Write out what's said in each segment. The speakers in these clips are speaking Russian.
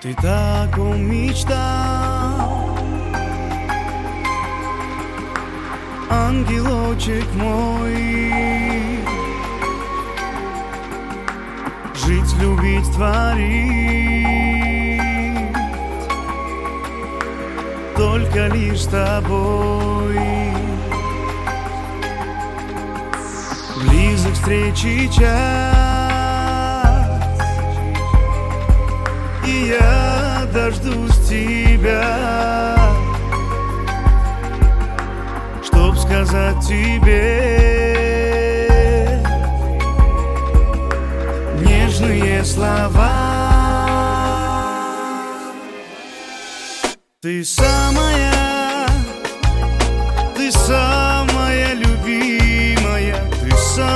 Ты так мечтал, ангелочек мой, жить, любить, творить только лишь с тобой. Близок встречи час, и я дождусь тебя, чтоб сказать тебе нежные слова. Ты самая любимая, ты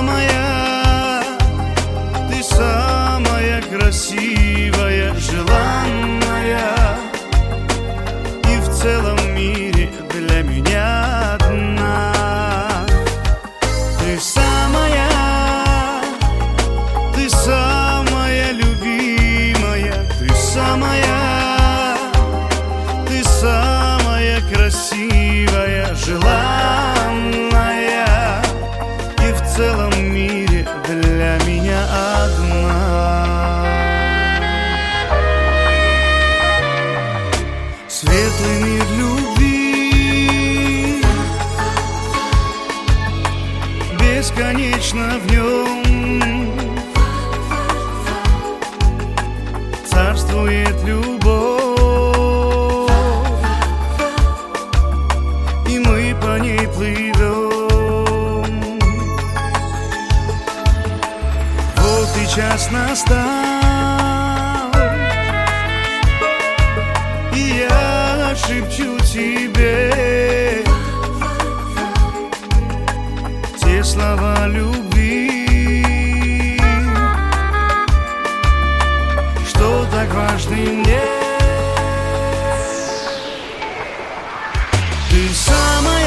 самая красивая, желанная, и в целом мире для меня одна. Ты самая любимая, ты самая красивая, желанная, и в целом мире для меня одна. Светлый мир любви, бесконечно в нем царствует любовь, и мы по ней плывем. Вот и час настал, и я шепчу тебе те слова любви, что так важны мне. Ты самая